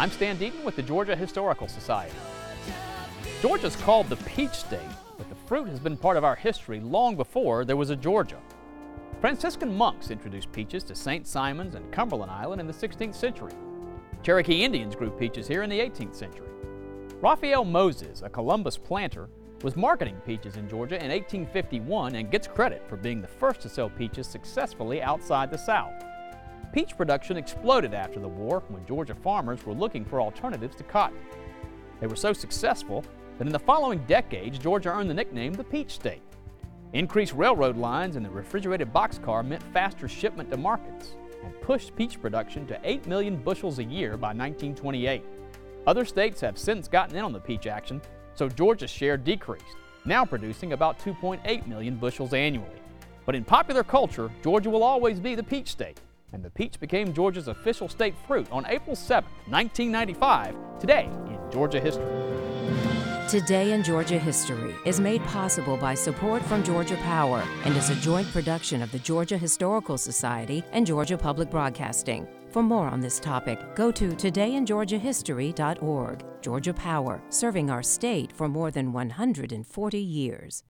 I'm Stan Deaton with the Georgia Historical Society. Georgia's called the Peach State, but the fruit has been part of our history long before there was a Georgia. Franciscan monks introduced peaches to St. Simons and Cumberland Island in the 16th century. Cherokee Indians grew peaches here in the 18th century. Raphael Moses, a Columbus planter, was marketing peaches in Georgia in 1851 and gets credit for being the first to sell peaches successfully outside the South. Peach production exploded after the war when Georgia farmers were looking for alternatives to cotton. They were so successful that in the following decades, Georgia earned the nickname the Peach State. Increased railroad lines and the refrigerated boxcar meant faster shipment to markets and pushed peach production to 8 million bushels a year by 1928. Other states have since gotten in on the peach action, so Georgia's share decreased, now producing about 2.8 million bushels annually. But in popular culture, Georgia will always be the Peach State, and the peach became Georgia's official state fruit on April 7, 1995, today in Georgia history. Today in Georgia History is made possible by support from Georgia Power and is a joint production of the Georgia Historical Society and Georgia Public Broadcasting. For more on this topic, go to todayingeorgiahistory.org. Georgia Power, serving our state for more than 140 years.